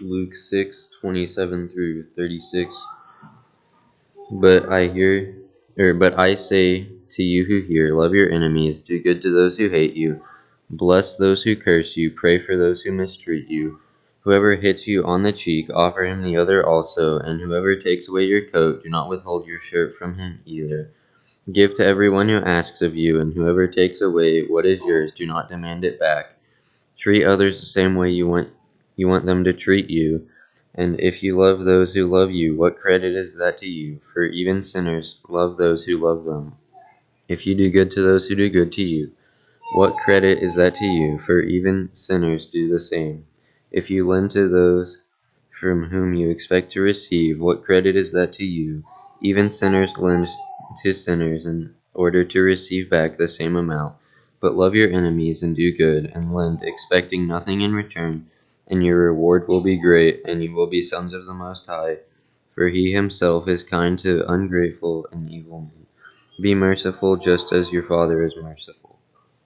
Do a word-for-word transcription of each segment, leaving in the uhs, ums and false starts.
Luke six twenty-seven through thirty-six. But I hear, or but I say to you who hear, love your enemies, do good to those who hate you, bless those who curse you, pray for those who mistreat you. Whoever hits you on the cheek, offer him the other also, and whoever takes away your coat, do not withhold your shirt from him either. Give to everyone who asks of you, and whoever takes away what is yours, do not demand it back. Treat others the same way you want you want them to treat you. And if you love those who love you, what credit is that to you? For even sinners love those who love them. If you do good to those who do good to you, what credit is that to you? For even sinners do the same. If you lend to those from whom you expect to receive, what credit is that to you? Even sinners lend to sinners in order to receive back the same amount. But love your enemies and do good, and lend, expecting nothing in return, and your reward will be great, and you will be sons of the Most High, for he himself is kind to ungrateful and evil men. Be merciful just as your Father is merciful.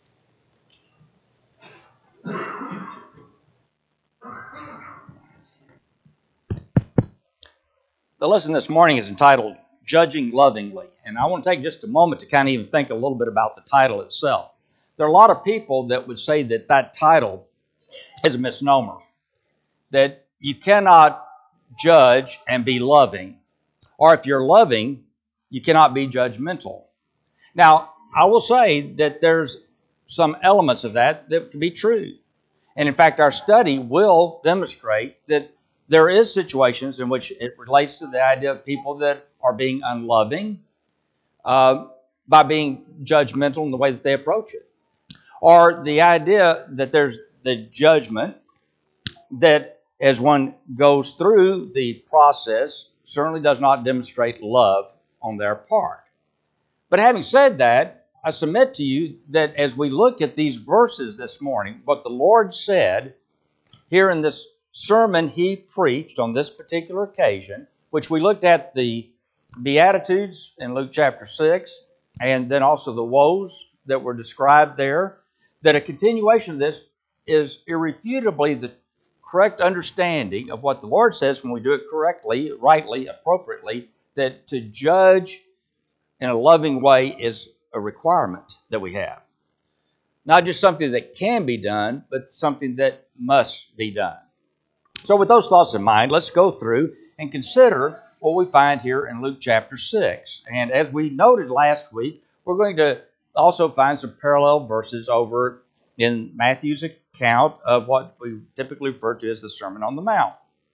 The lesson this morning is entitled Judging Lovingly, and I want to take just a moment to kind of even think a little bit about the title itself. There are a lot of people that would say that that title is a misnomer, that you cannot judge and be loving, or if you're loving, you cannot be judgmental. Now, I will say that there's some elements of that that can be true. And in fact, our study will demonstrate that there is situations in which it relates to the idea of people that are being unloving uh, by being judgmental in the way that they approach it. Or the idea that there's the judgment that as one goes through the process certainly does not demonstrate love on their part. But having said that, I submit to you that as we look at these verses this morning, what the Lord said here in this sermon he preached on this particular occasion, which we looked at the Beatitudes in Luke chapter six, and then also the woes that were described there, that a continuation of this is irrefutably the correct understanding of what the Lord says when we do it correctly, rightly, appropriately, that to judge in a loving way is a requirement that we have. Not just something that can be done, but something that must be done. So with those thoughts in mind, let's go through and consider what we find here in Luke chapter six. And as we noted last week, we're going to also find some parallel verses over in Matthew's account of what we typically refer to as the Sermon on the Mount.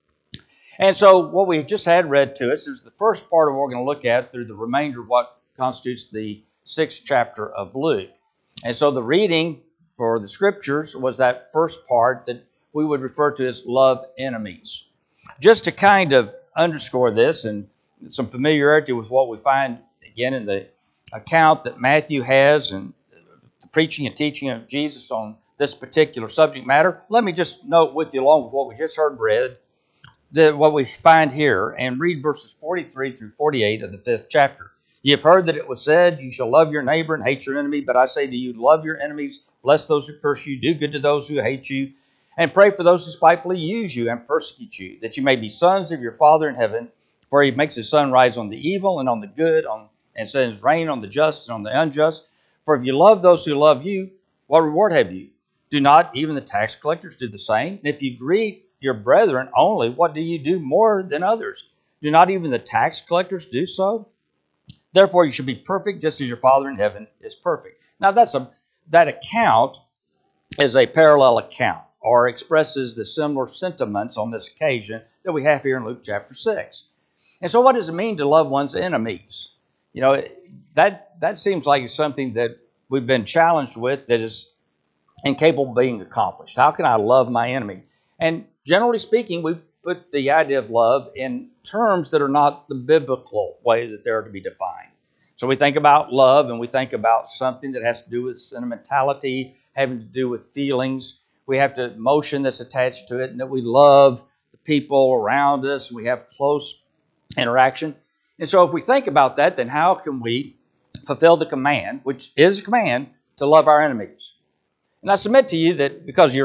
And so what we just had read to us is the first part of what we're going to look at through the remainder of what constitutes the sixth chapter of Luke. And so the reading for the scriptures was that first part that we would refer to as love enemies. Just to kind of underscore this and some familiarity with what we find again in the account that Matthew has and the preaching and teaching of Jesus on this particular subject matter, let me just note with you along with what we just heard read, that what we find here and read verses forty-three through forty-eight of the fifth chapter. You have heard that it was said, you shall love your neighbor and hate your enemy, but I say to you, love your enemies, bless those who curse you, do good to those who hate you, and pray for those who spitefully use you and persecute you, that you may be sons of your Father in heaven, for he makes his sun rise on the evil and on the good, on, and sends rain on the just and on the unjust. For if you love those who love you, what reward have you? Do not even the tax collectors do the same? And if you greet your brethren only, what do you do more than others? Do not even the tax collectors do so? Therefore you should be perfect just as your Father in heaven is perfect. Now that's a that account is a parallel account, or expresses the similar sentiments on this occasion that we have here in Luke chapter six. And so what does it mean to love one's enemies? You know, that, that seems like it's something that we've been challenged with that is incapable of being accomplished. How can I love my enemy? And generally speaking, we put the idea of love in terms that are not the biblical way that they're to be defined. So we think about love and we think about something that has to do with sentimentality, having to do with feelings. We have to emotion that's attached to it, and that we love the people around us. We have close interaction. And so if we think about that, then how can we fulfill the command, which is a command, to love our enemies? And I submit to you that because you're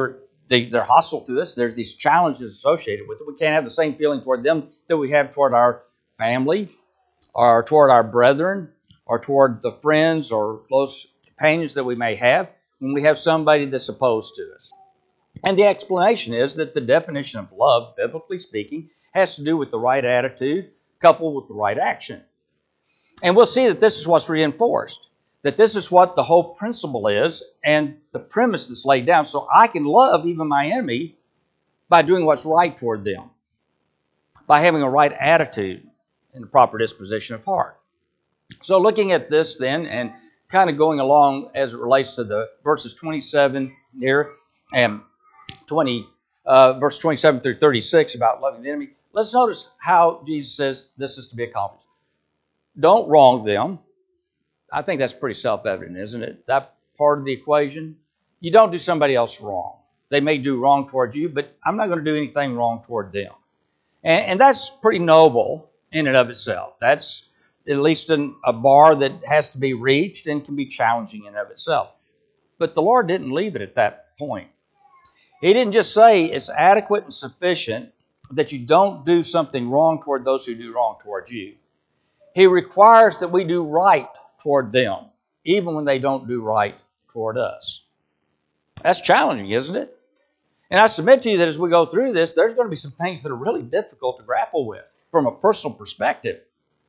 they, they're hostile to us. There's these challenges associated with it. We can't have the same feeling toward them that we have toward our family or toward our brethren or toward the friends or close companions that we may have when we have somebody that's opposed to us. And the explanation is that the definition of love, biblically speaking, has to do with the right attitude coupled with the right action. And we'll see that this is what's reinforced, that this is what the whole principle is and the premise that's laid down. So I can love even my enemy by doing what's right toward them, by having a right attitude and a proper disposition of heart. So looking at this then and kind of going along as it relates to the verses twenty-seven here and twenty, uh, verse twenty-seven through thirty-six about loving the enemy, let's notice how Jesus says this is to be accomplished. Don't wrong them. I think that's pretty self-evident, isn't it? That part of the equation. You don't do somebody else wrong. They may do wrong toward you, but I'm not going to do anything wrong toward them. And, and that's pretty noble in and of itself. That's at least an, a bar that has to be reached and can be challenging in and of itself. But the Lord didn't leave it at that point. He didn't just say it's adequate and sufficient that you don't do something wrong toward those who do wrong toward you. He requires that we do right toward them, even when they don't do right toward us. That's challenging, isn't it? And I submit to you that as we go through this, there's going to be some things that are really difficult to grapple with from a personal perspective.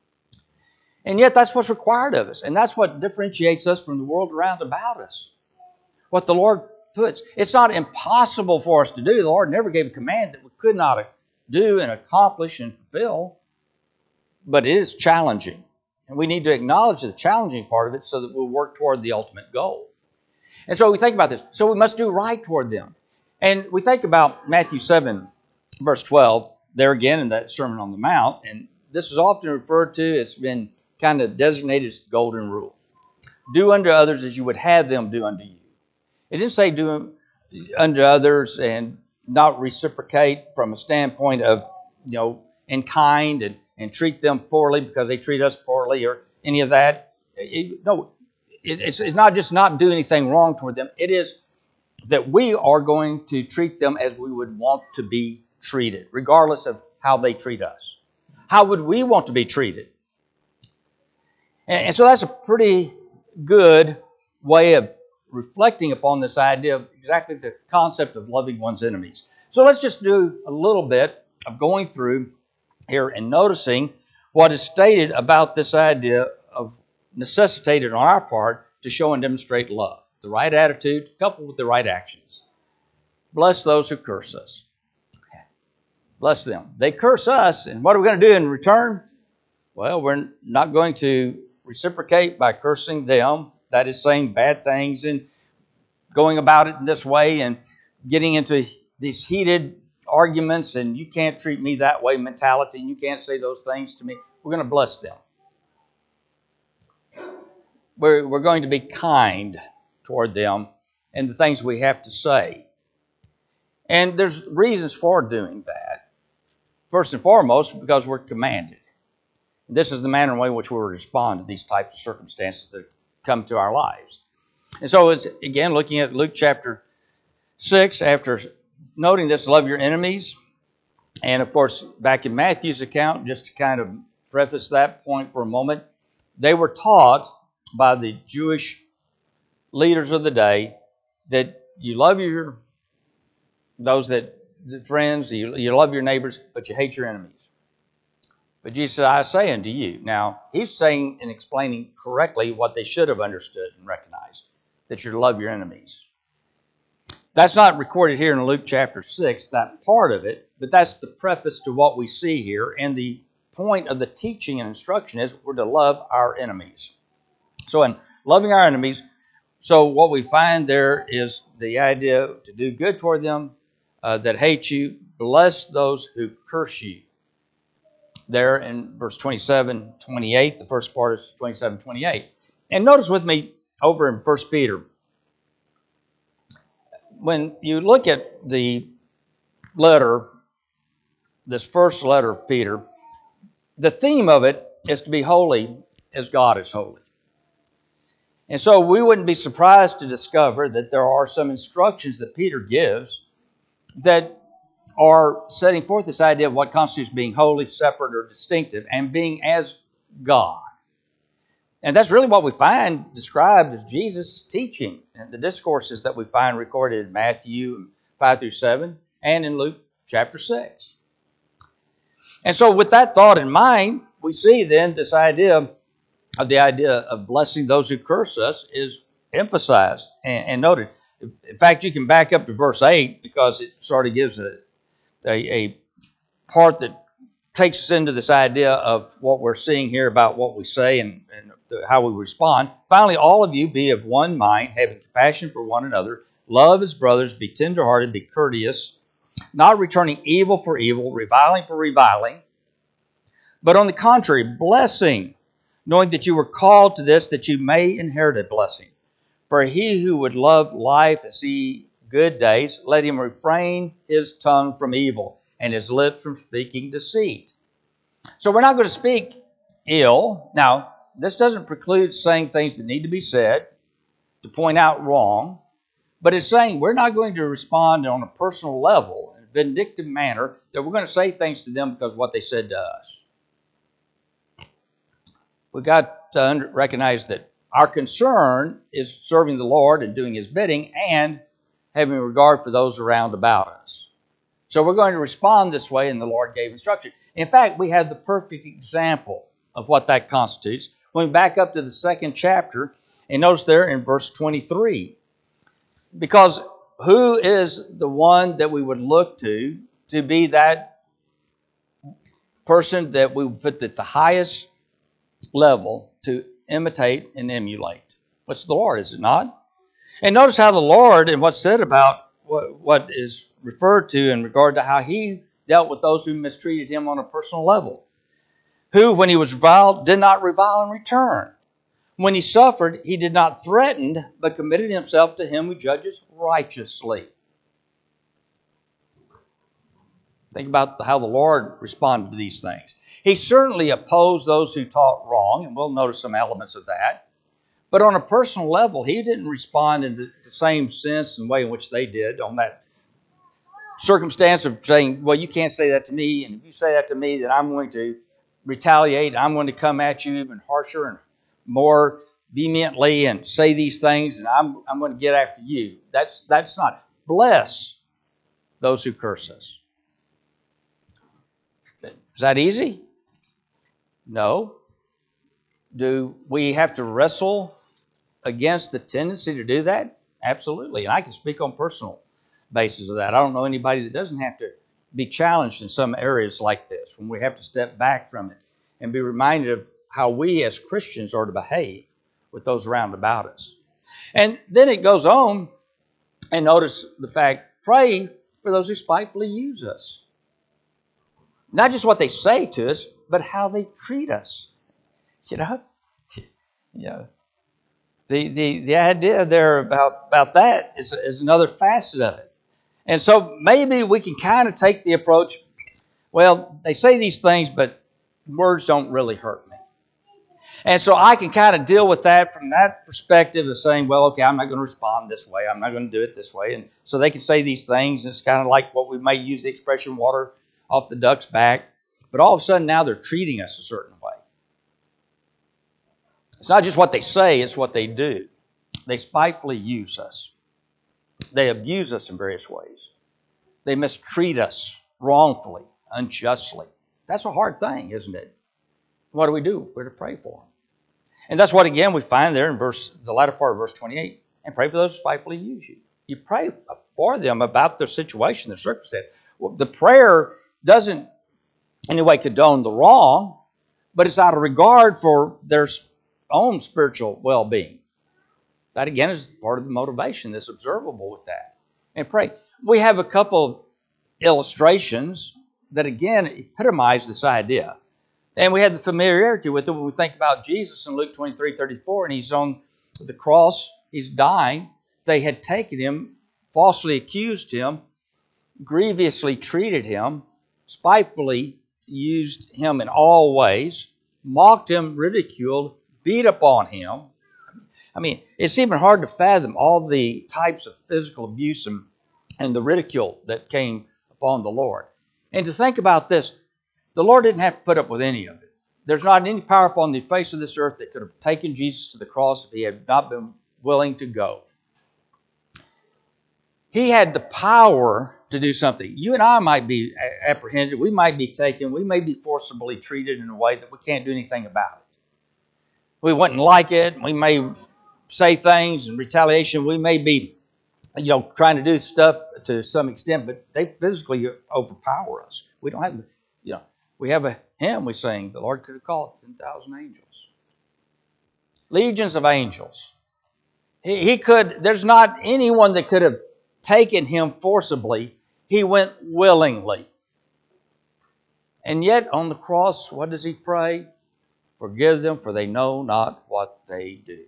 And yet that's what's required of us. And that's what differentiates us from the world around about us. What the Lord puts. It's not impossible for us to do. The Lord never gave a command that we could not do and accomplish and fulfill. But it is challenging. And we need to acknowledge the challenging part of it so that we'll work toward the ultimate goal. And so we think about this. So we must do right toward them. And we think about Matthew seven, verse twelve, there again in that Sermon on the Mount. And this is often referred to, it's been kind of designated as the golden rule. Do unto others as you would have them do unto you. It didn't say do unto others and not reciprocate from a standpoint of, you know, in kind and, and treat them poorly because they treat us poorly or any of that. It, no, it, it's, it's not just not do anything wrong toward them. It is that we are going to treat them as we would want to be treated, regardless of how they treat us. How would we want to be treated? And, and so that's a pretty good way of reflecting upon this idea of exactly the concept of loving one's enemies. So let's just do a little bit of going through here and noticing what is stated about this idea of necessitated on our part to show and demonstrate love. The right attitude coupled with the right actions. Bless those who curse us. Bless them. They curse us, and what are we going to do in return? Well, we're not going to reciprocate by cursing them. That is saying bad things and going about it in this way and getting into these heated arguments and you can't treat me that way mentality and you can't say those things to me. We're going to bless them. We're, we're going to be kind toward them and the things we have to say. And there's reasons for doing that. First and foremost, because we're commanded. This is the manner in which we respond to these types of circumstances that come to our lives. And so it's, again, looking at Luke chapter six, after noting this, love your enemies. And, of course, back in Matthew's account, just to kind of preface that point for a moment, they were taught by the Jewish leaders of the day that you love your those that the friends, you, you love your neighbors, but you hate your enemies. But Jesus said, I say unto you. Now, he's saying and explaining correctly what they should have understood and recognized, that you're to love your enemies. That's not recorded here in Luke chapter six, that part of it, but that's the preface to what we see here. And the point of the teaching and instruction is we're to love our enemies. So in loving our enemies, so what we find there is the idea to do good toward them uh, that hate you, bless those who curse you. There in verse twenty-seven, twenty-eight, the first part is twenty-seven, twenty-eight. And notice with me over in First Peter, when you look at the letter, this first letter of Peter, the theme of it is to be holy as God is holy. And so we wouldn't be surprised to discover that there are some instructions that Peter gives that are setting forth this idea of what constitutes being holy, separate, or distinctive, and being as God. And that's really what we find described as Jesus' teaching and the discourses that we find recorded in Matthew five through seven and in Luke chapter six. And so with that thought in mind, we see then this idea of the idea of blessing those who curse us is emphasized and, and noted. In fact, you can back up to verse eight because it sort of gives a, a, a part that takes us into this idea of what we're seeing here about what we say and, and how we respond. Finally, all of you be of one mind, having compassion for one another, love as brothers, be tenderhearted, be courteous, not returning evil for evil, reviling for reviling, but on the contrary, blessing, knowing that you were called to this, that you may inherit a blessing. For he who would love life and see good days, let him refrain his tongue from evil and his lips from speaking deceit. So we're not going to speak ill. Now, this doesn't preclude saying things that need to be said to point out wrong, but it's saying we're not going to respond on a personal level, in a vindictive manner, that we're going to say things to them because of what they said to us. We've got to recognize that our concern is serving the Lord and doing His bidding and having regard for those around about us. So we're going to respond this way, and the Lord gave instruction. In fact, we have the perfect example of what that constitutes. When we back up to the second chapter, and notice there in verse twenty-three, because who is the one that we would look to to be that person that we would put at the highest level to imitate and emulate? What's the Lord, is it not? And notice how the Lord and what's said about what, what is referred to in regard to how He dealt with those who mistreated Him on a personal level. Who, when He was reviled, did not revile in return. When He suffered, He did not threaten, but committed Himself to Him who judges righteously. Think about how the Lord responded to these things. He certainly opposed those who taught wrong, and we'll notice some elements of that. But on a personal level, He didn't respond in the, the same sense and way in which they did on that circumstance of saying, well, you can't say that to me, and if you say that to me, then I'm going to retaliate. I'm going to come at you even harsher and more vehemently and say these things, and I'm, I'm going to get after you. That's, that's not. Bless those who curse us. Is that easy? No. Do we have to wrestle against the tendency to do that? Absolutely. And I can speak on personal basis of that. I don't know anybody that doesn't have to be challenged in some areas like this, when we have to step back from it and be reminded of how we as Christians are to behave with those around about us. And then it goes on, and notice the fact, pray for those who spitefully use us. Not just what they say to us, but how they treat us. You know? You know, the, the, the idea there about, about that is, is another facet of it. And so maybe we can kind of take the approach, well, they say these things, but words don't really hurt me. And so I can kind of deal with that from that perspective of saying, well, okay, I'm not going to respond this way. I'm not going to do it this way. And so they can say these things. And it's kind of like what we may use the expression water off the duck's back. But all of a sudden now they're treating us a certain way. It's not just what they say, it's what they do. They spitefully use us. They abuse us in various ways. They mistreat us wrongfully, unjustly. That's a hard thing, isn't it? What do we do? We're to pray for them. And that's what, again, we find there in verse, the latter part of verse twenty-eight. And pray for those who spitefully use you. You pray for them about their situation, their circumstance. Well, the prayer doesn't in any way condone the wrong, but it's out of regard for their own spiritual well-being. That, again, is part of the motivation that's observable with that. And pray. We have a couple of illustrations that, again, epitomize this idea. And we have the familiarity with it when we think about Jesus in Luke twenty-three thirty-four, and He's on the cross, He's dying. They had taken Him, falsely accused Him, grievously treated Him, spitefully used Him in all ways, mocked Him, ridiculed, beat upon Him. I mean, it's even hard to fathom all the types of physical abuse and, and the ridicule that came upon the Lord. And to think about this, the Lord didn't have to put up with any of it. There's not any power upon the face of this earth that could have taken Jesus to the cross if he had not been willing to go. He had the power to do something. You and I might be apprehended. We might be taken. We may be forcibly treated in a way that we can't do anything about it. We wouldn't like it. We may say things in retaliation. We may be, you know, trying to do stuff to some extent, but they physically overpower us. We don't have, you know, we have a hymn we sing, the Lord could have called ten thousand angels. Legions of angels. He, he could, there's not anyone that could have taken him forcibly. He went willingly. And yet on the cross, what does he pray? Forgive them, for they know not what they do.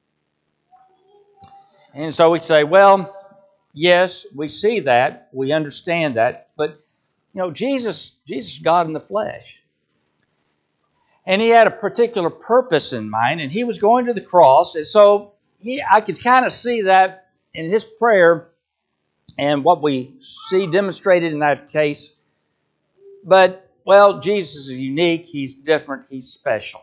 And so we say, well, yes, we see that, we understand that, but you know, Jesus, Jesus is God in the flesh. And he had a particular purpose in mind, and he was going to the cross, and so he, I could kind of see that in his prayer and what we see demonstrated in that case. But, well, Jesus is unique, he's different, he's special.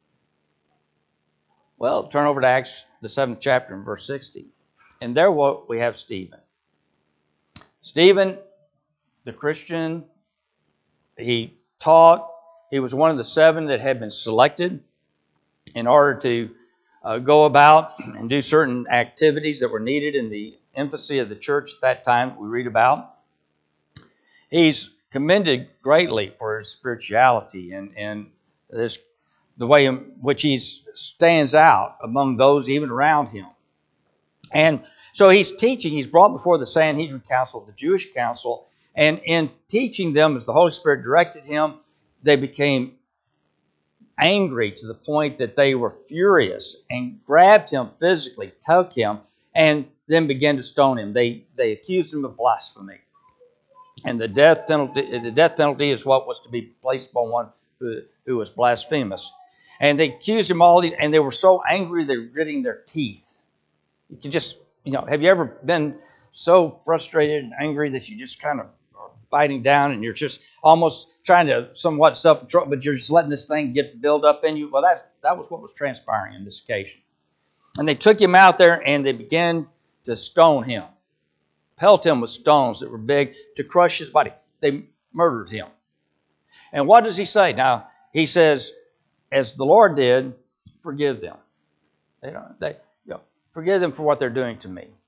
Well, turn over to Acts, the seventh chapter, and verse sixty. And there we have Stephen. Stephen, the Christian, he taught. He was one of the seven that had been selected in order to uh, go about and do certain activities that were needed in the infancy of the church at that time we read about. He's commended greatly for his spirituality and, and this, the way in which he stands out among those even around him. And so he's teaching, he's brought before the Sanhedrin Council, the Jewish council, and in teaching them as the Holy Spirit directed him, they became angry to the point that they were furious and grabbed him physically, took him, and then began to stone him. They they accused him of blasphemy. And the death penalty, the death penalty is what was to be placed upon one who, who was blasphemous. And they accused him all these, and they were so angry they were gritting their teeth. You can just, you know, have you ever been so frustrated and angry that you just kind of are biting down and you're just almost trying to somewhat self-control, but you're just letting this thing get build up in you? Well, that's that was what was transpiring on this occasion. And they took him out there and they began to stone him, pelt him with stones that were big to crush his body. They murdered him. And what does he say? Now, he says, as the Lord did, forgive them. They don't, they, you know, forgive them for what they're doing to me.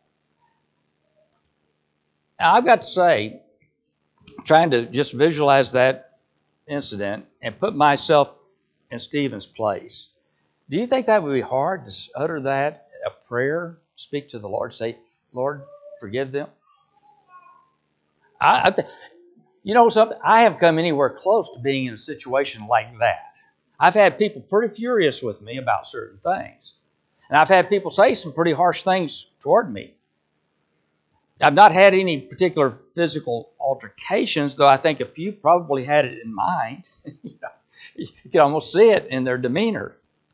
Now, I've got to say, trying to just visualize that incident and put myself in Stephen's place. Do you think that would be hard to utter that, a prayer, speak to the Lord, say, Lord, forgive them? I, I th- you know something? I haven't come anywhere close to being in a situation like that. I've had people pretty furious with me about certain things. And I've had people say some pretty harsh things toward me. I've not had any particular physical altercations, though I think a few probably had it in mind. you know, you can almost see it in their demeanor.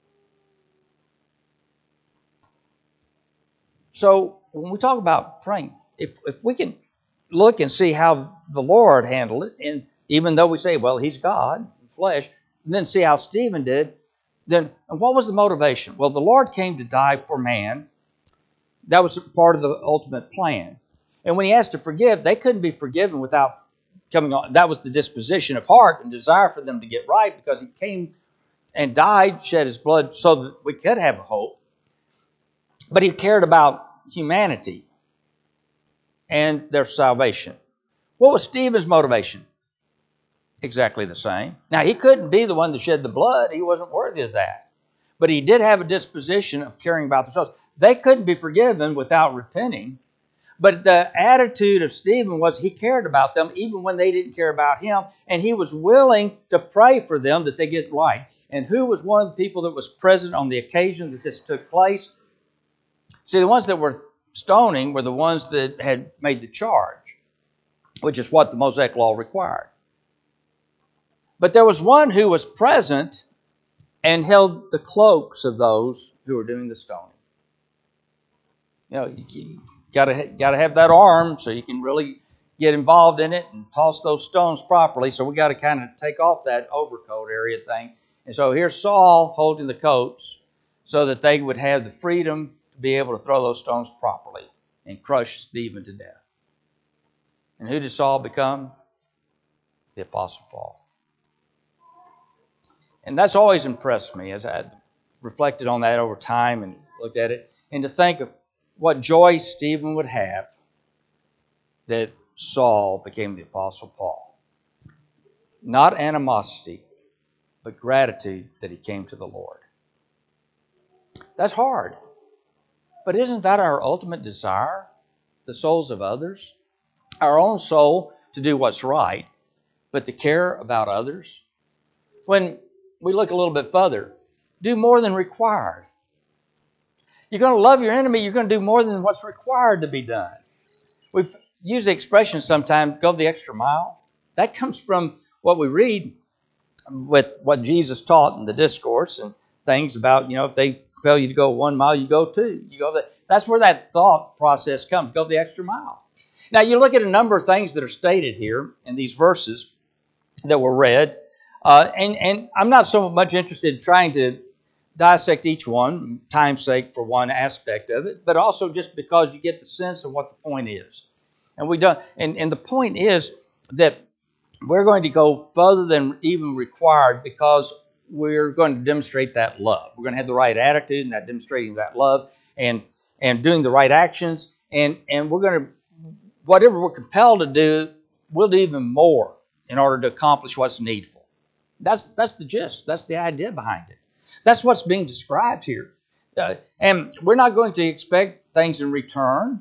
So when we talk about praying, if if we can look and see how the Lord handled it, and even though we say, well, he's God, in flesh, and then see how Stephen did, then what was the motivation? Well, the Lord came to die for man. That was part of the ultimate plan. And when he asked to forgive, they couldn't be forgiven without coming on. That was the disposition of heart and desire for them to get right, because he came and died, shed his blood so that we could have a hope. But he cared about humanity and their salvation. What was Stephen's motivation? Exactly the same. Now, he couldn't be the one to shed the blood. He wasn't worthy of that. But he did have a disposition of caring about themselves. They couldn't be forgiven without repenting. But the attitude of Stephen was he cared about them even when they didn't care about him. And he was willing to pray for them that they get right. And who was one of the people that was present on the occasion that this took place? See, the ones that were stoning were the ones that had made the charge, which is what the Mosaic Law required. But there was one who was present and held the cloaks of those who were doing the stoning. You know, you got to got to have that arm so you can really get involved in it and toss those stones properly. So we got to kind of take off that overcoat area thing. And so here's Saul holding the coats so that they would have the freedom to be able to throw those stones properly and crush Stephen to death. And who did Saul become? The Apostle Paul. And that's always impressed me as I reflected on that over time and looked at it. And to think of what joy Stephen would have that Saul became the Apostle Paul. Not animosity, but gratitude that he came to the Lord. That's hard. But isn't that our ultimate desire? The souls of others? Our own soul to do what's right, but to care about others? When we look a little bit further, do more than required. You're going to love your enemy, you're going to do more than what's required to be done. We've used the expression sometimes, go the extra mile. That comes from what we read with what Jesus taught in the discourse and things about, you know, if they compel you to go one mile, you go two. You go the, that's where that thought process comes, go the extra mile. Now, you look at a number of things that are stated here in these verses that were read, uh, and, and I'm not so much interested in trying to dissect each one, time's sake for one aspect of it, but also just because you get the sense of what the point is. And we don't, and, and the point is that we're going to go further than even required because we're going to demonstrate that love. We're going to have the right attitude and that demonstrating that love and and doing the right actions, and, and we're going to, whatever we're compelled to do, we'll do even more in order to accomplish what's needful. That's that's the gist. That's the idea behind it. That's what's being described here. Uh, and we're not going to expect things in return.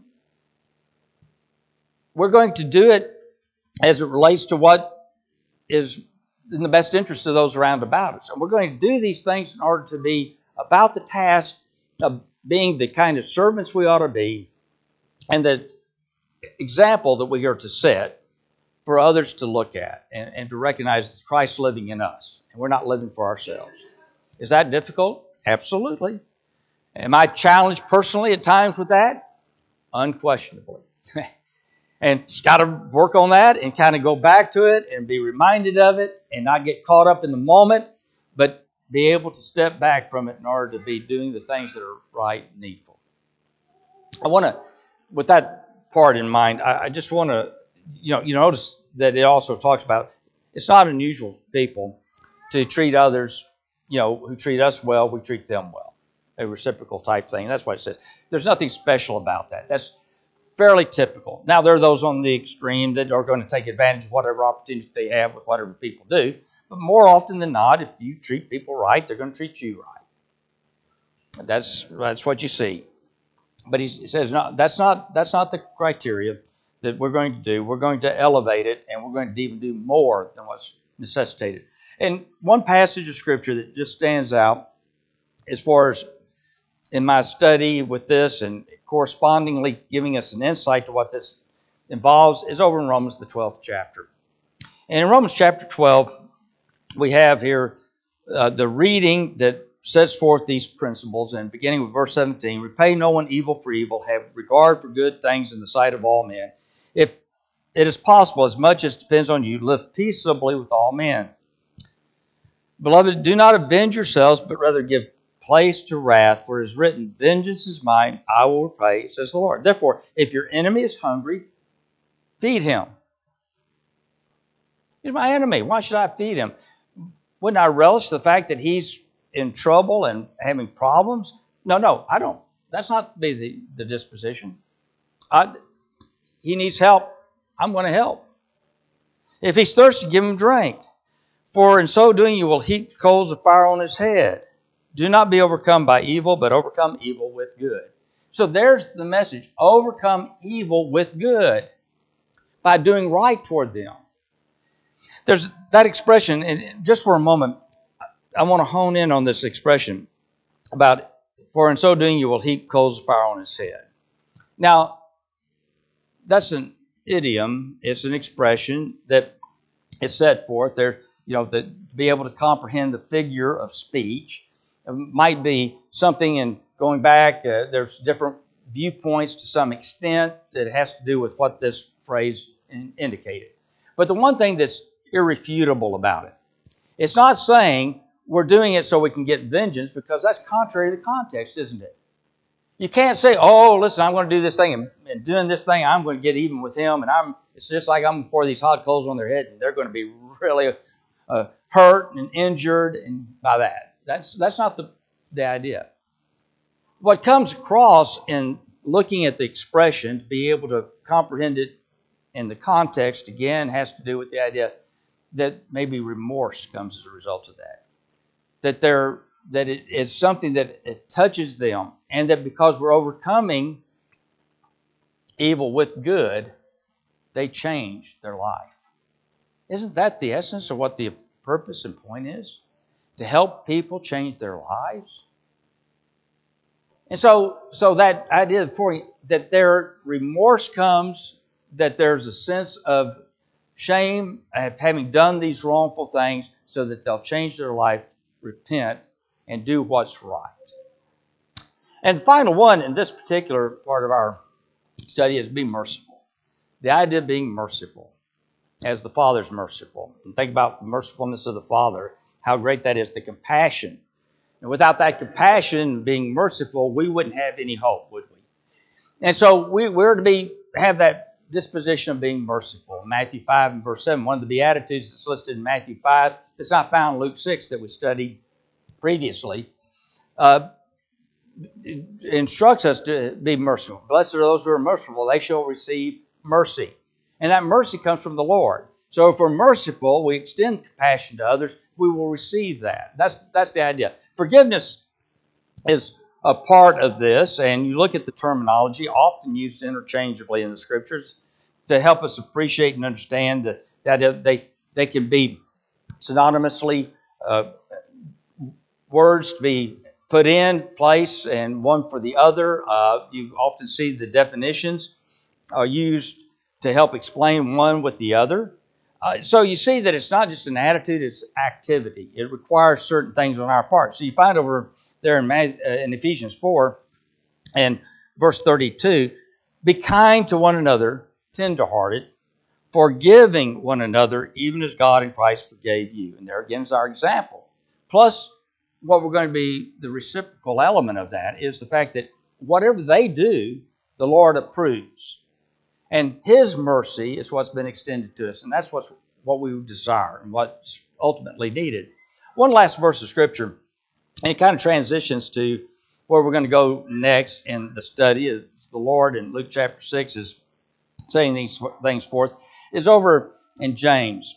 We're going to do it as it relates to what is in the best interest of those around about us. And we're going to do these things in order to be about the task of being the kind of servants we ought to be and the example that we are to set for others to look at and, and to recognize Christ living in us. And we're not living for ourselves. Is that difficult? Absolutely. Am I challenged personally at times with that? Unquestionably. And it's got to work on that and kind of go back to it and be reminded of it and not get caught up in the moment, but be able to step back from it in order to be doing the things that are right and needful. I want to, with that part in mind, I, I just want to, you know, you notice that it also talks about it's not unusual for people to treat others, you know, who treat us well, we treat them well. A reciprocal type thing. That's what it says. There's nothing special about that. That's fairly typical. Now, there are those on the extreme that are going to take advantage of whatever opportunity they have with whatever people do. But more often than not, if you treat people right, they're going to treat you right. That's that's what you see. But he says no, that's not that's not the criteria that we're going to do. We're going to elevate it, and we're going to even do more than what's necessitated. And one passage of Scripture that just stands out as far as in my study with this and correspondingly giving us an insight to what this involves is over in Romans, the twelfth chapter. And in Romans chapter twelve, we have here uh, the reading that sets forth these principles. And beginning with verse seventeen, repay no one evil for evil, have regard for good things in the sight of all men. If it is possible, as much as depends on you, live peaceably with all men. Beloved, do not avenge yourselves, but rather give place to wrath, for it is written, vengeance is mine, I will repay, says the Lord. Therefore, if your enemy is hungry, feed him. He's my enemy. Why should I feed him? Wouldn't I relish the fact that he's in trouble and having problems? No, no, I don't. That's not be the, the disposition. I, he needs help. I'm going to help. If he's thirsty, give him drink. For in so doing, you will heap coals of fire on his head. Do not be overcome by evil, but overcome evil with good. So there's the message. Overcome evil with good by doing right toward them. There's that expression, and just for a moment, I want to hone in on this expression about, for in so doing you will heap coals of fire on his head. Now, that's an idiom. It's an expression that is set forth there, you know, that to be able to comprehend the figure of speech. It might be something in going back, uh, there's different viewpoints to some extent that has to do with what this phrase in, indicated. But the one thing that's irrefutable about it, it's not saying we're doing it so we can get vengeance, because that's contrary to the context, isn't it? You can't say, oh, listen, I'm going to do this thing, and, and doing this thing, I'm going to get even with him, and I'm. It's just like I'm going to pour these hot coals on their head, and they're going to be really uh, hurt and injured, and by that. That's that's not the, the idea. What comes across in looking at the expression, to be able to comprehend it in the context, again, has to do with the idea that maybe remorse comes as a result of that. That they're that it, it's something that it touches them, and that because we're overcoming evil with good, they change their life. Isn't that the essence of what the purpose and point is? To help people change their lives? And so, so that idea of point, that their remorse comes, that there's a sense of shame of having done these wrongful things, so that they'll change their life, repent, and do what's right. And the final one in this particular part of our study is be merciful. The idea of being merciful, as the Father's merciful. And think about the mercifulness of the Father, how great that is, the compassion. And without that compassion, being merciful, we wouldn't have any hope, would we? And so we, we're to be have that disposition of being merciful. Matthew five and verse seven, one of the Beatitudes that's listed in Matthew five, that's not found in Luke six that we studied previously, uh, instructs us to be merciful. Blessed are those who are merciful, they shall receive mercy. And that mercy comes from the Lord. So if we're merciful, we extend compassion to others, we will receive that. That's, that's the idea. Forgiveness is a part of this, and you look at the terminology, often used interchangeably in the Scriptures, to help us appreciate and understand that, that they, they can be synonymously uh, words to be put in place and one for the other. Uh, you often see the definitions are used to help explain one with the other. Uh, so you see that it's not just an attitude, it's activity. It requires certain things on our part. So you find over there in, uh, in Ephesians four and verse thirty-two, be kind to one another, tenderhearted, forgiving one another, even as God in Christ forgave you. And there again is our example. Plus, what we're going to be, the reciprocal element of that is the fact that whatever they do, the Lord approves. And His mercy is what's been extended to us, and that's what's what we desire and what's ultimately needed. One last verse of Scripture, and it kind of transitions to where we're going to go next in the study. As the Lord in Luke chapter six is saying these things forth, is over in James.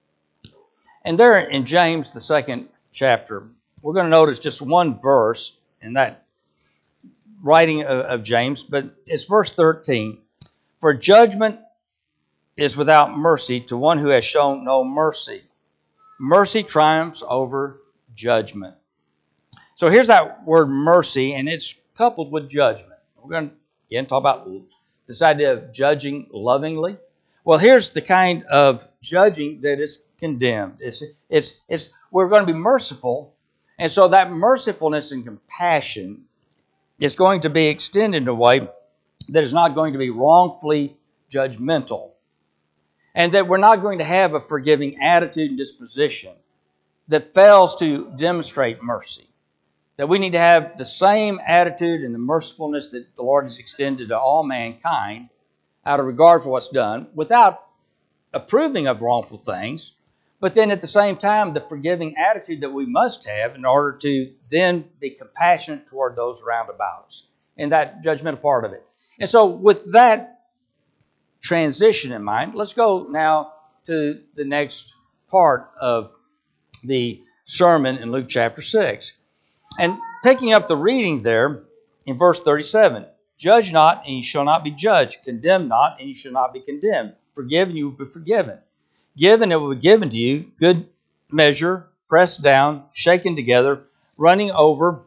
And there in James, the second chapter, we're going to notice just one verse in that writing of, of James, but it's verse thirteen. For judgment is without mercy to one who has shown no mercy. Mercy triumphs over judgment. So here's that word mercy, and it's coupled with judgment. We're going to again talk about this idea of judging lovingly. Well, here's the kind of judging that is condemned. It's, it's, it's, we're going to be merciful, and so that mercifulness and compassion is going to be extended in a way that is not going to be wrongfully judgmental, and that we're not going to have a forgiving attitude and disposition that fails to demonstrate mercy. That we need to have the same attitude and the mercifulness that the Lord has extended to all mankind out of regard for what's done, without approving of wrongful things, but then at the same time, the forgiving attitude that we must have in order to then be compassionate toward those around about us, and that judgmental part of it. And so with that transition in mind, let's go now to the next part of the sermon in Luke chapter six. And picking up the reading there in verse thirty-seven, judge not, and you shall not be judged. Condemn not, and you shall not be condemned. Forgive, and you will be forgiven. Give, and it will be given to you. Good measure, pressed down, shaken together, running over,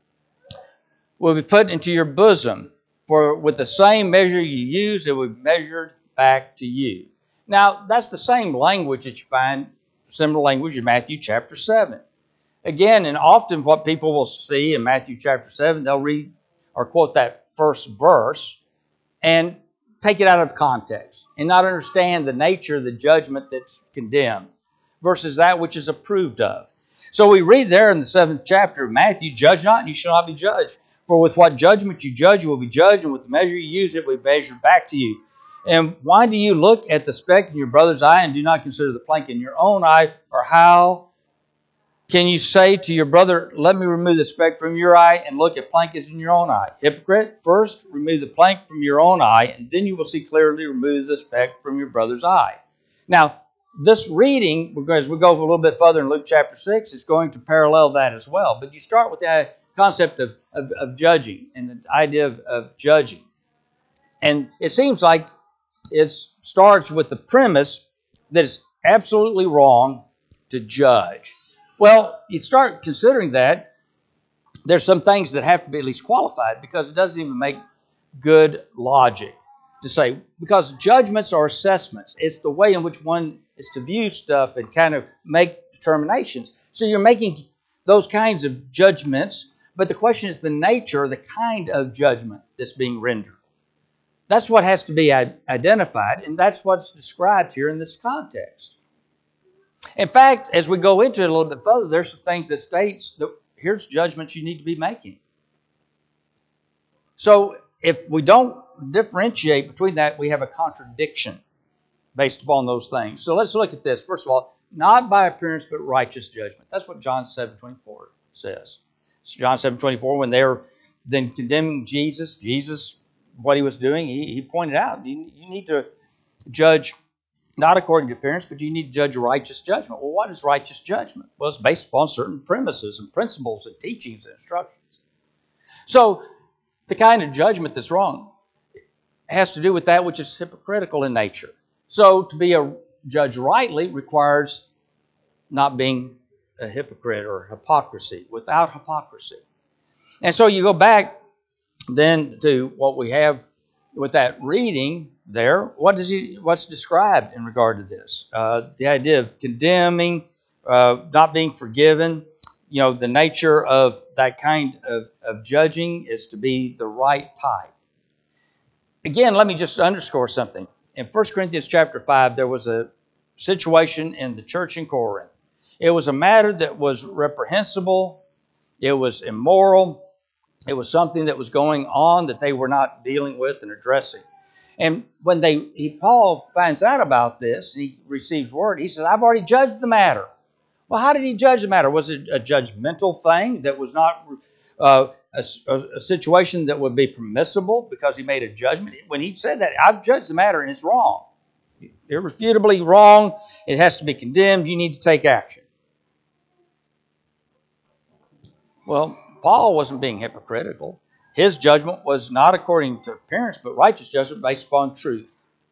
will be put into your bosom. For with the same measure you use, it will be measured back to you. Now, that's the same language that you find, similar language in Matthew chapter seven. Again, and often what people will see in Matthew chapter seven, they'll read or quote that first verse and take it out of context and not understand the nature of the judgment that's condemned versus that which is approved of. So we read there in the seventh chapter of Matthew, judge not and you shall not be judged. For with what judgment you judge, you will be judged, and with the measure you use, it will be measured back to you. And why do you look at the speck in your brother's eye and do not consider the plank in your own eye? Or how can you say to your brother, let me remove the speck from your eye and look at plank is in your own eye? Hypocrite, first remove the plank from your own eye, and then you will see clearly remove the speck from your brother's eye. Now, this reading, as we go a little bit further in Luke chapter six, is going to parallel that as well. But you start with the concept of, of, of judging and the idea of, of judging. And it seems like it starts with the premise that it's absolutely wrong to judge. Well, you start considering that, there's some things that have to be at least qualified because it doesn't even make good logic to say, because judgments are assessments. It's the way in which one is to view stuff and kind of make determinations. So you're making those kinds of judgments, but the question is the nature, the kind of judgment that's being rendered. That's what has to be identified, and that's what's described here in this context. In fact, as we go into it a little bit further, there's some things that states that here's judgments you need to be making. So if we don't differentiate between that, we have a contradiction based upon those things. So let's look at this. First of all, not by appearance, but righteous judgment. That's what John seven twenty-four says. John seven twenty-four, when they were then condemning Jesus, Jesus, what he was doing, he, he pointed out, you, you need to judge not according to appearance, but you need to judge righteous judgment. Well, what is righteous judgment? Well, it's based upon certain premises and principles and teachings and instructions. So the kind of judgment that's wrong has to do with that which is hypocritical in nature. So to be a judge rightly requires not being a hypocrite or hypocrisy, without hypocrisy. And so you go back then to what we have with that reading there. What does he? What's described in regard to this? Uh, the idea of condemning, uh, not being forgiven. You know, the nature of that kind of, of judging is to be the right type. Again, let me just underscore something. In First Corinthians chapter five, there was a situation in the church in Corinth. It was a matter that was reprehensible. It was immoral. It was something that was going on that they were not dealing with and addressing. And when they he, Paul finds out about this, and he receives word, he says, I've already judged the matter. Well, how did he judge the matter? Was it a judgmental thing that was not uh, a, a situation that would be permissible because he made a judgment? When he said that, I've judged the matter and it's wrong. Irrefutably wrong. It has to be condemned. You need to take action. Well, Paul wasn't being hypocritical. His judgment was not according to appearance, but righteous judgment based upon truth.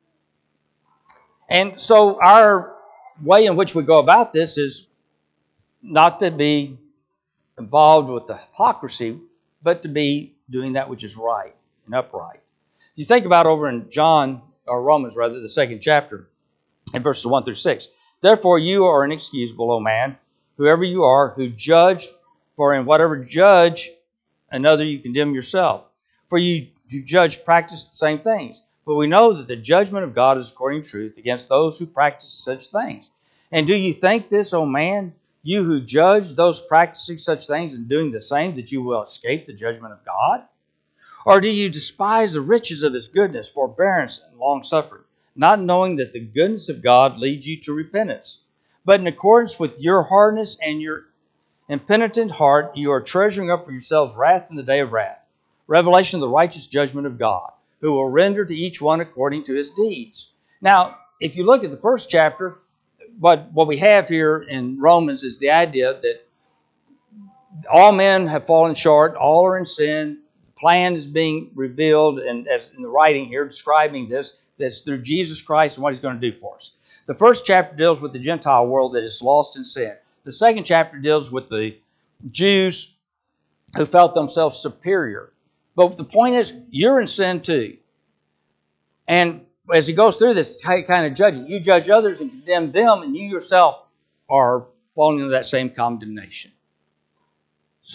And so our way in which we go about this is not to be involved with the hypocrisy, but to be doing that which is right and upright. If you think about over in John, or Romans rather, the second chapter, in verses one through six, therefore you are inexcusable, O man, whoever you are, who judge, for in whatever judge another you condemn yourself. For you, you judge practice the same things. But we know that the judgment of God is according to truth against those who practice such things. And do you think this, O man, you who judge those practicing such things and doing the same, that you will escape the judgment of God? Or do you despise the riches of his goodness, forbearance, and long-suffering, not knowing that the goodness of God leads you to repentance? But in accordance with your hardness and your impenitent heart, you are treasuring up for yourselves wrath in the day of wrath, revelation of the righteous judgment of God, who will render to each one according to his deeds. Now, if you look at the first chapter, what, what we have here in Romans is the idea that all men have fallen short, all are in sin. The plan is being revealed, and as in the writing here describing this, that's through Jesus Christ and what he's going to do for us. The first chapter deals with the Gentile world that is lost in sin. The second chapter deals with the Jews who felt themselves superior. But the point is, you're in sin too. And as he goes through this kind of judging, you judge others and condemn them, and you yourself are falling into that same condemnation. So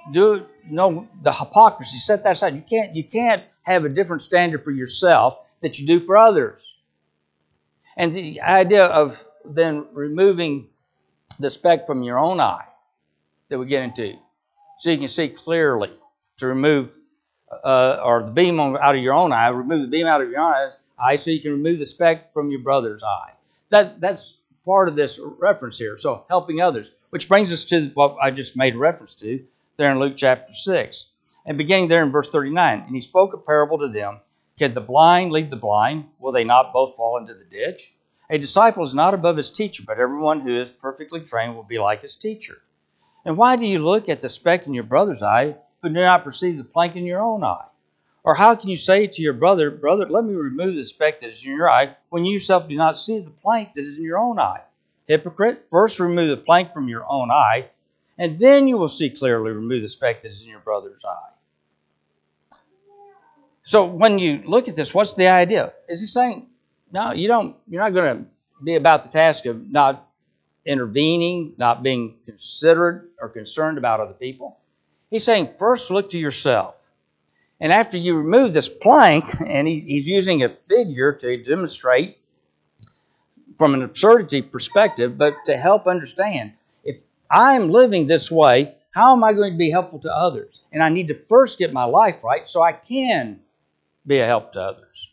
do no the hypocrisy. Set that aside. You can't you can't have a different standard for yourself that you do for others. And the idea of then removing the speck from your own eye that we get into, so you can see clearly, to remove uh, or the beam out of your own eye, remove the beam out of your own eye, so you can remove the speck from your brother's eye. That that's part of this reference here. So helping others, which brings us to what I just made reference to there in Luke chapter six, and beginning there in verse thirty-nine. And he spoke a parable to them: Can the blind lead the blind? Will they not both fall into the ditch? A disciple is not above his teacher, but everyone who is perfectly trained will be like his teacher. And why do you look at the speck in your brother's eye, but do not perceive the plank in your own eye? Or how can you say to your brother, Brother, let me remove the speck that is in your eye, when you yourself do not see the plank that is in your own eye? Hypocrite, first remove the plank from your own eye, and then you will see clearly remove the speck that is in your brother's eye. So when you look at this, what's the idea? Is he saying, no, you don't, you're not going to be about the task of not intervening, not being considerate or concerned about other people? He's saying, first look to yourself. And after you remove this plank, and he's using a figure to demonstrate from an absurdity perspective, but to help understand, if I'm living this way, how am I going to be helpful to others? And I need to first get my life right so I can be a help to others.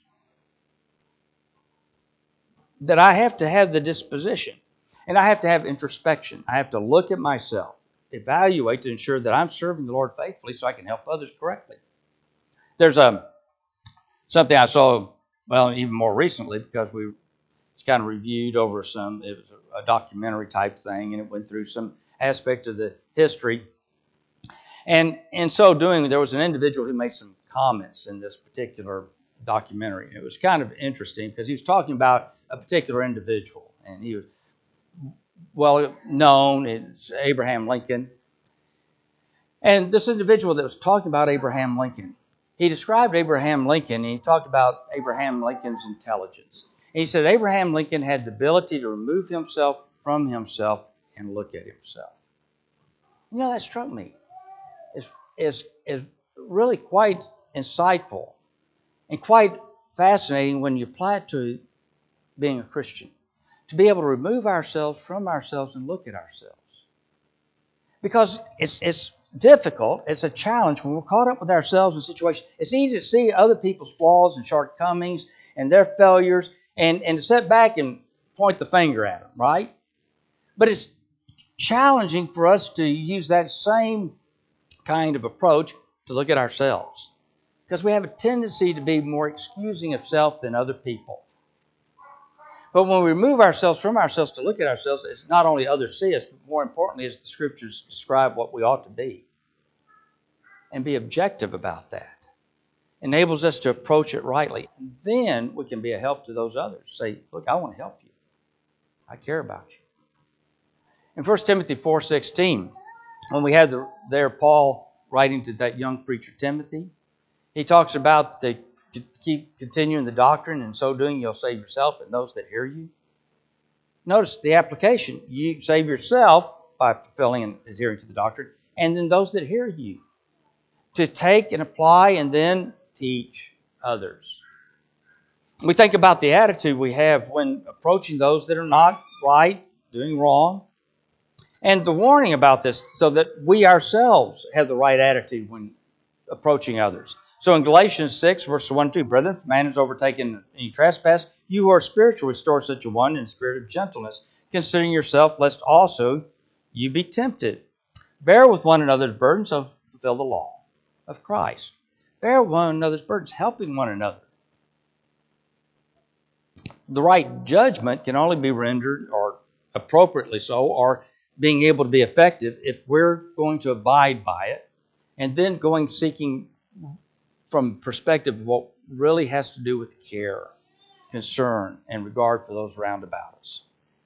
That I have to have the disposition, and I have to have introspection. I have to look at myself, evaluate to ensure that I'm serving the Lord faithfully so I can help others correctly. There's a something I saw, well, even more recently, because we it's kind of reviewed over some, it was a documentary type thing, and it went through some aspect of the history. And in so doing, there was an individual who made some comments in this particular documentary. And it was kind of interesting because he was talking about a particular individual, and he was well known, it's Abraham Lincoln. And this individual that was talking about Abraham Lincoln, he described Abraham Lincoln, and he talked about Abraham Lincoln's intelligence. And he said Abraham Lincoln had the ability to remove himself from himself and look at himself. You know, that struck me. It's, it's, it's really quite insightful and quite fascinating when you apply it to being a Christian. To be able to remove ourselves from ourselves and look at ourselves. Because it's it's difficult, it's a challenge when we're caught up with ourselves in situations. It's easy to see other people's flaws and shortcomings and their failures and, and to sit back and point the finger at them, right? But it's challenging for us to use that same kind of approach to look at ourselves. Because we have a tendency to be more excusing of self than other people. But when we remove ourselves from ourselves to look at ourselves, it's not only others see us, but more importantly, as the Scriptures describe what we ought to be. And be objective about that. Enables us to approach it rightly. And then we can be a help to those others. Say, look, I want to help you. I care about you. In First Timothy four sixteen, when we have the, there Paul writing to that young preacher Timothy, he talks about the keep continuing the doctrine, and so doing you'll save yourself and those that hear you. Notice the application. You save yourself by fulfilling and adhering to the doctrine, and then those that hear you. To take and apply and then teach others. We think about the attitude we have when approaching those that are not right, doing wrong, and the warning about this so that we ourselves have the right attitude when approaching others. So in Galatians six, verse one and two, Brethren, if a man is overtaken in any trespass, you who are spiritual, restore such a one in a spirit of gentleness, considering yourself, lest also you be tempted. Bear with one another's burdens, so fulfill the law of Christ. Bear one another's burdens, helping one another. The right judgment can only be rendered, or appropriately so, or being able to be effective if we're going to abide by it, and then going seeking from perspective of what really has to do with care, concern, and regard for those round about us.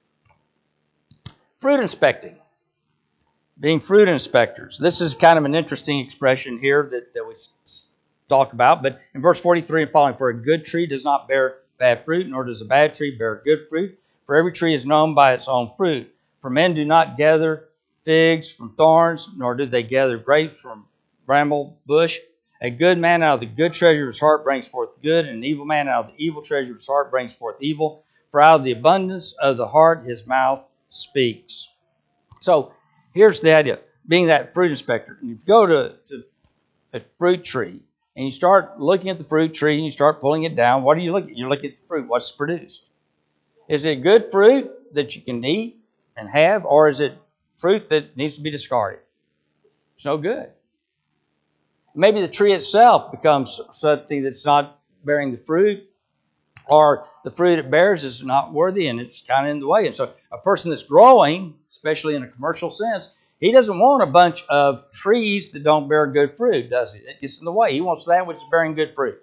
Fruit inspecting. Being fruit inspectors. This is kind of an interesting expression here that, that we talk about. But in verse forty-three and following, for a good tree does not bear bad fruit, nor does a bad tree bear good fruit. For every tree is known by its own fruit. For men do not gather figs from thorns, nor do they gather grapes from bramble bush. A good man out of the good treasure of his heart brings forth good, and an evil man out of the evil treasure of his heart brings forth evil. For out of the abundance of the heart his mouth speaks. So here's the idea. Being that fruit inspector, you go to, to a fruit tree, and you start looking at the fruit tree, and you start pulling it down. What do you look at? You look at the fruit. What's produced? Is it good fruit that you can eat and have, or is it fruit that needs to be discarded? It's no good. Maybe the tree itself becomes something that's not bearing the fruit, or the fruit it bears is not worthy and it's kind of in the way. And so a person that's growing, especially in a commercial sense, he doesn't want a bunch of trees that don't bear good fruit, does he? It gets in the way. He wants that which is bearing good fruit.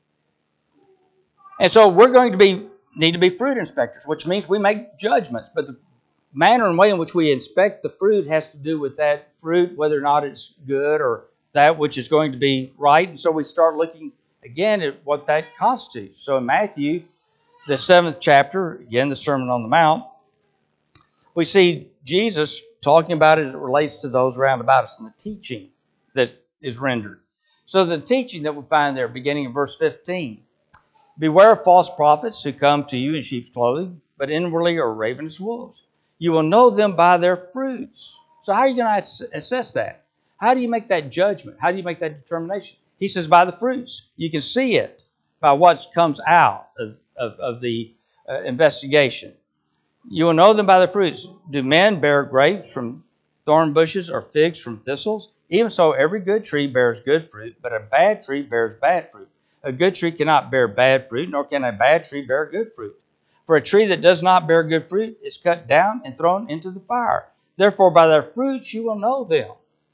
And so we're going to be need to be fruit inspectors, which means we make judgments. But the manner and way in which we inspect the fruit has to do with that fruit, whether or not it's good or that which is going to be right. And so we start looking again at what that constitutes. So in Matthew, the seventh chapter, again, the Sermon on the Mount, we see Jesus talking about it as it relates to those around about us and the teaching that is rendered. So the teaching that we find there, beginning in verse fifteen, beware of false prophets who come to you in sheep's clothing, but inwardly are ravenous wolves. You will know them by their fruits. So how are you going to assess that? How do you make that judgment? How do you make that determination? He says by the fruits. You can see it by what comes out of, of, of the uh, investigation. You will know them by their fruits. Do men bear grapes from thorn bushes or figs from thistles? Even so, every good tree bears good fruit, but a bad tree bears bad fruit. A good tree cannot bear bad fruit, nor can a bad tree bear good fruit. For a tree that does not bear good fruit is cut down and thrown into the fire. Therefore, by their fruits you will know them.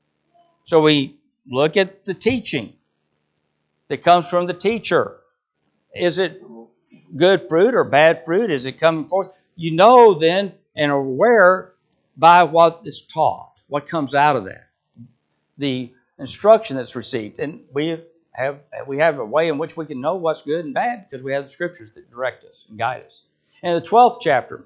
So we look at the teaching that comes from the teacher. Is it good fruit or bad fruit? Is it coming forth? You know then and are aware by what is taught, what comes out of that, the instruction that's received. And we have we have a way in which we can know what's good and bad because we have the scriptures that direct us and guide us. In the twelfth chapter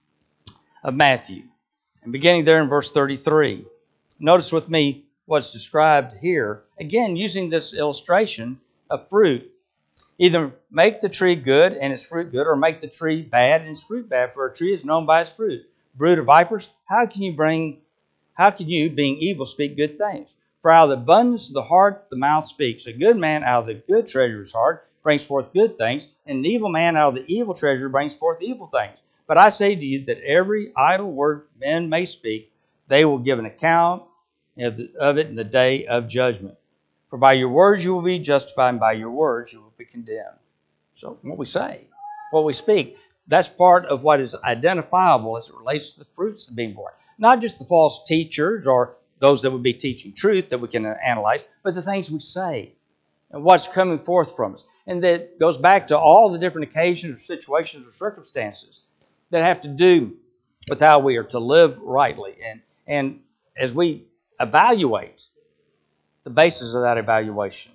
of Matthew, and beginning there in verse thirty-three, notice with me what's described here, again using this illustration of fruit. Either make the tree good and its fruit good, or make the tree bad and its fruit bad, for a tree is known by its fruit. Brood of vipers, how can you bring how can you, being evil, speak good things? For out of the abundance of the heart the mouth speaks. A good man out of the good treasure of his heart brings forth good things, and an evil man out of the evil treasure brings forth evil things. But I say to you that every idle word men may speak, they will give an account of it in the day of judgment. For by your words you will be justified, and by your words you will be condemned. So what we say, what we speak, that's part of what is identifiable as it relates to the fruits of being born. Not just the false teachers or those that would be teaching truth that we can analyze, but the things we say and what's coming forth from us. And that goes back to all the different occasions or situations or circumstances that have to do with how we are to live rightly. And, and as we evaluate the basis of that evaluation.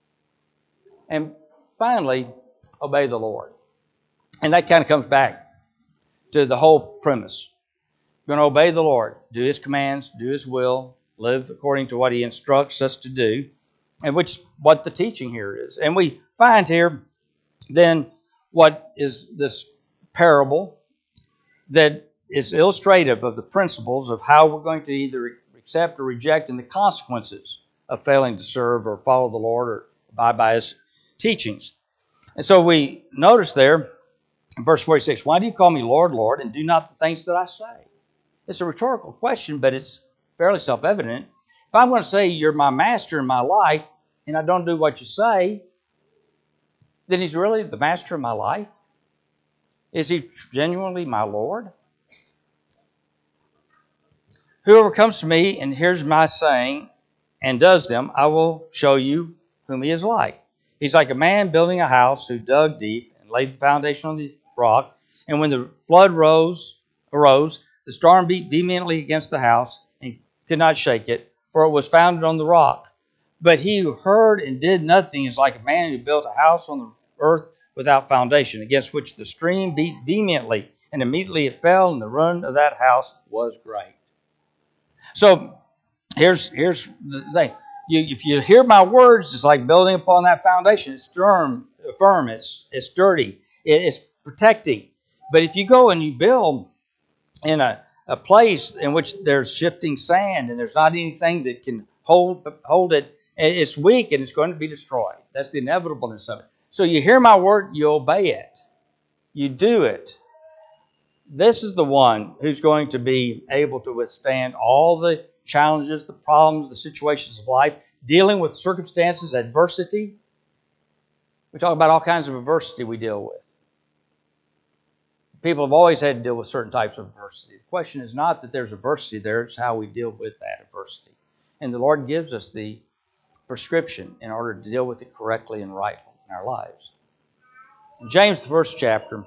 And finally, obey the Lord. And that kind of comes back to the whole premise. We're going to obey the Lord, do His commands, do His will, live according to what He instructs us to do, and which what the teaching here is. And we find here then what is this parable that is illustrative of the principles of how we're going to either accept or reject and the consequences of failing to serve or follow the Lord or abide by His teachings. And so we notice there in verse forty-six, why do you call me Lord, Lord, and do not the things that I say? It's a rhetorical question, but it's fairly self-evident. If I'm going to say you're my master in my life and I don't do what you say, then He's really the master of my life? Is He genuinely my Lord? Whoever comes to me and hears my saying and does them, I will show you whom he is like. He's like a man building a house who dug deep and laid the foundation on the rock. And when the flood rose, arose, the storm beat vehemently against the house and could not shake it, for it was founded on the rock. But he who heard and did nothing is like a man who built a house on the earth without foundation, against which the stream beat vehemently, and immediately it fell, and the ruin of that house was great. So here's here's the thing. You, if you hear my words, it's like building upon that foundation. It's firm, firm. It's it's sturdy. It, it's protecting. But if you go and you build in a, a place in which there's shifting sand and there's not anything that can hold hold it, it's weak and it's going to be destroyed. That's the inevitableness of it. So you hear my word, you obey it. You do it. This is the one who's going to be able to withstand all the challenges, the problems, the situations of life, dealing with circumstances, adversity. We talk about all kinds of adversity we deal with. People have always had to deal with certain types of adversity. The question is not that there's adversity there, it's how we deal with that adversity. And the Lord gives us the prescription in order to deal with it correctly and rightly in our lives. In James, the first chapter,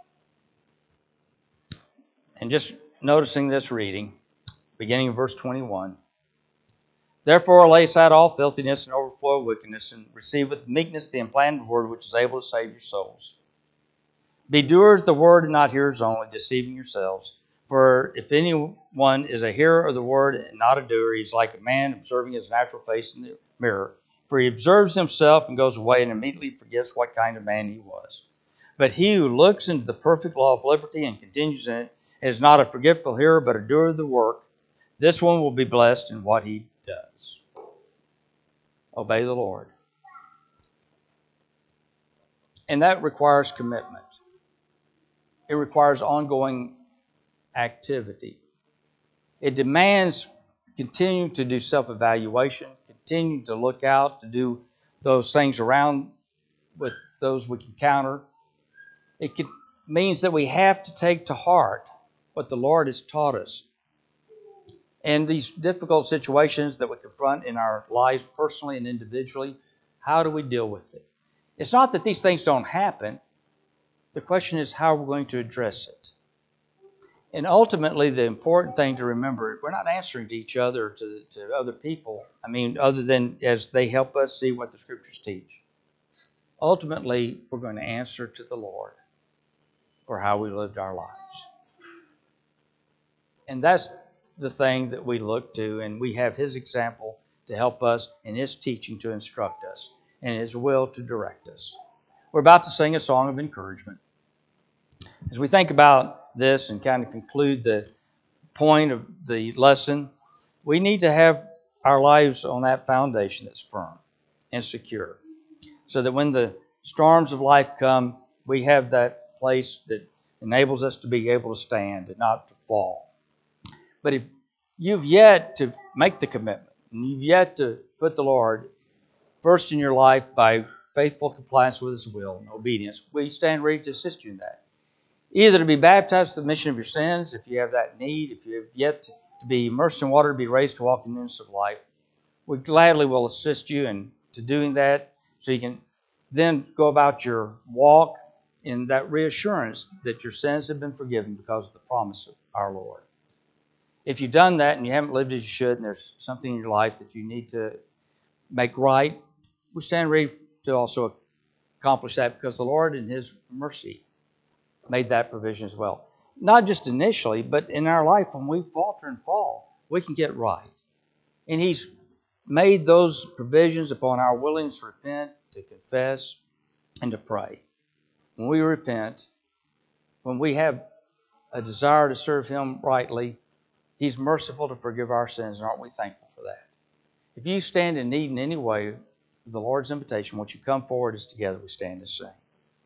and just noticing this reading, beginning in verse twenty-one. Therefore lay aside all filthiness and overflow of wickedness, and receive with meekness the implanted word which is able to save your souls. Be doers of the word and not hearers only, deceiving yourselves. For if anyone is a hearer of the word and not a doer, he is like a man observing his natural face in the mirror. For he observes himself and goes away and immediately forgets what kind of man he was. But he who looks into the perfect law of liberty and continues in it, and is not a forgetful hearer, but a doer of the work, this one will be blessed in what he does. Obey the Lord. And that requires commitment. It requires ongoing activity. It demands continuing to do self-evaluation, continue to look out, to do those things around with those we can counter. It can, means that we have to take to heart what the Lord has taught us. And these difficult situations that we confront in our lives personally and individually, how do we deal with it? It's not that these things don't happen. The question is how we're going to address it. And ultimately, the important thing to remember, we're not answering to each other or to, to other people. I mean, other than as they help us see what the Scriptures teach. Ultimately, we're going to answer to the Lord for how we lived our lives. And that's the thing that we look to, and we have His example to help us and His teaching to instruct us and His will to direct us. We're about to sing a song of encouragement. As we think about this and kind of conclude the point of the lesson, we need to have our lives on that foundation that's firm and secure, so that when the storms of life come, we have that place that enables us to be able to stand and not to fall. But if you've yet to make the commitment, and you've yet to put the Lord first in your life by faithful compliance with His will and obedience, we stand ready to assist you in that. Either to be baptized to the remission of your sins, if you have that need, if you have yet to be immersed in water, to be raised to walk in newness of life, we gladly will assist you in to doing that, so you can then go about your walk in that reassurance that your sins have been forgiven because of the promise of our Lord. If you've done that and you haven't lived as you should, and there's something in your life that you need to make right, we stand ready to also accomplish that, because the Lord in His mercy made that provision as well. Not just initially, but in our life when we falter and fall, we can get right. And He's made those provisions upon our willingness to repent, to confess, and to pray. When we repent, when we have a desire to serve Him rightly, He's merciful to forgive our sins, and aren't we thankful for that? If you stand in need in any way of the Lord's invitation, won't you come forward as together we stand to sing?